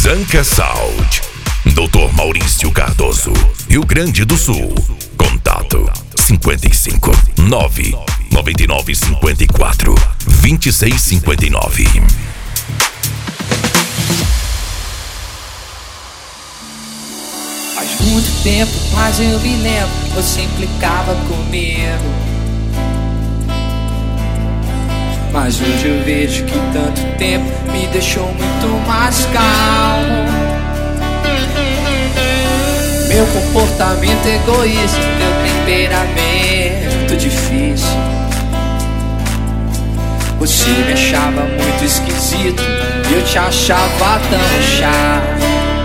Zanca Sound. Dr. Maurício Cardoso, Rio Grande do Sul. Contato 55 9 99 54 26 59. Faz muito tempo, mas eu me lembro, você implicava comigo. Mas hoje eu vejo que tanto tempo me deixou muito mais calmo. Meu comportamento egoísta, meu temperamento difícil. Você me achava muito esquisito e eu te achava tão chato.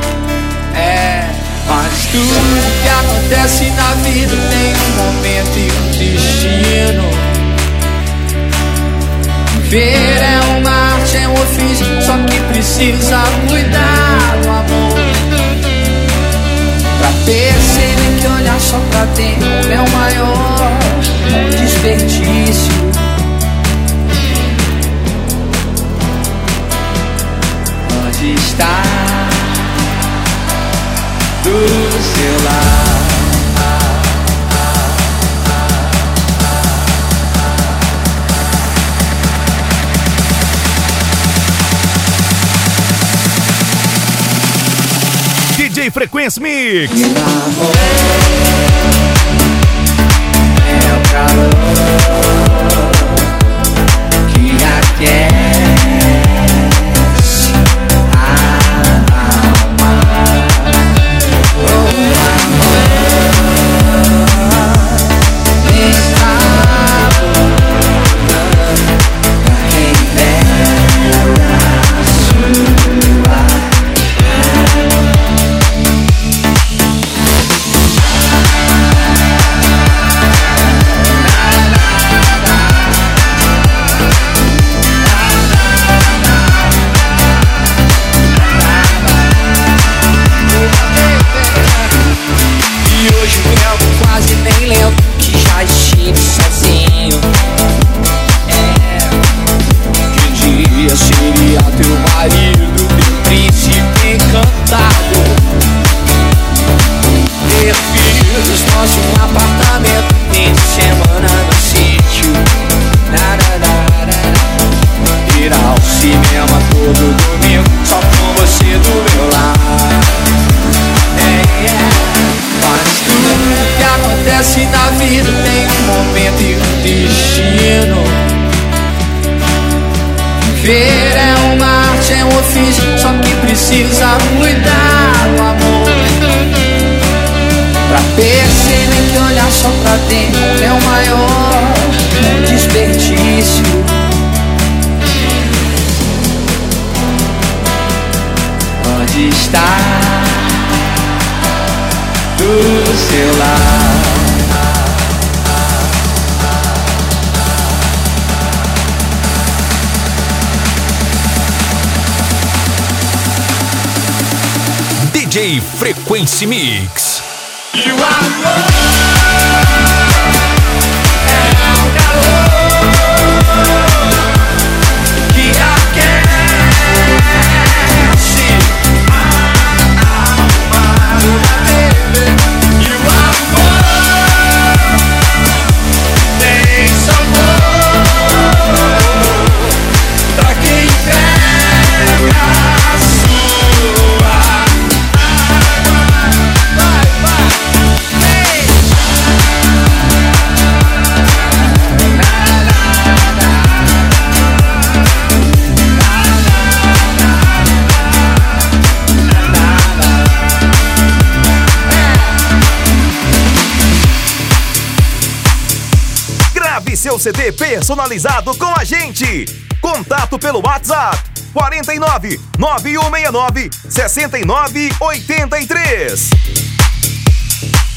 Mas tudo que acontece na vida tem um momento e um destino. Viver é uma arte, é um ofício, só que precisa cuidar do amor. Pra perceber que olhar só pra dentro é o maior desperdício. Onde está do seu lado? DJ Frequência Mix. Meu amor é o calor que aquece a alma. Oh, amor, está pra quem pega a sua. Quase nem lembro que já estive sozinho. Que um dia seria teu marido, teu príncipe encantado. Ter filhos, nosso apartamento, fim de semana no sítio. Ir ao cinema todo domingo, só com você do meu lado. Mas tudo que acontece na vida tem um momento e um destino. Viver é uma arte, é um ofício, só que precisa cuidar do amor. Pra perceber que olhar só pra dentro é o maior desperdício. Onde está do seu lado? DJ Frequência Mix. E o amor é o calor que aquece a alma. E o amor tem sabor pra quem pega a sua água. Vai, vai, ei. Grave seu CD personalizado com a gente. Contato pelo WhatsApp 49 9169 6983.